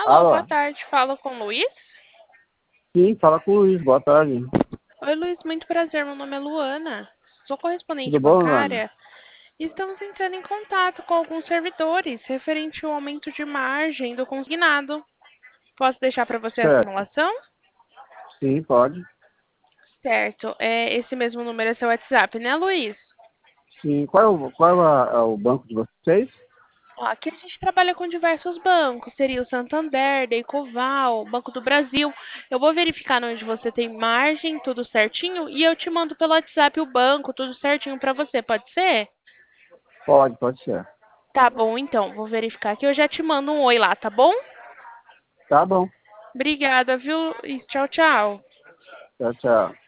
Alô, boa Alô? tarde. Fala com o Luiz? Sim, fala com o Luiz, boa tarde. Oi, Luiz, muito prazer. Meu nome é Luana. Sou correspondente Tudo bom, Luana? bancária e estamos entrando em contato com alguns servidores referente ao aumento de margem do consignado. Posso deixar para você a Certo. simulação? Sim, pode. Certo. Esse mesmo número é seu WhatsApp, né, Luiz? Sim, qual é o banco de vocês? Ó, aqui a gente trabalha com diversos bancos. Seria o Santander, Deicoval, Banco do Brasil. Eu vou verificar onde você tem margem, tudo certinho, e eu te mando pelo WhatsApp o banco, tudo certinho para você. Pode ser? Pode ser. Tá bom, então. Vou verificar aqui. Eu já te mando um oi lá, tá bom? Tá bom. Obrigada, viu? E tchau, tchau. Tchau, tchau.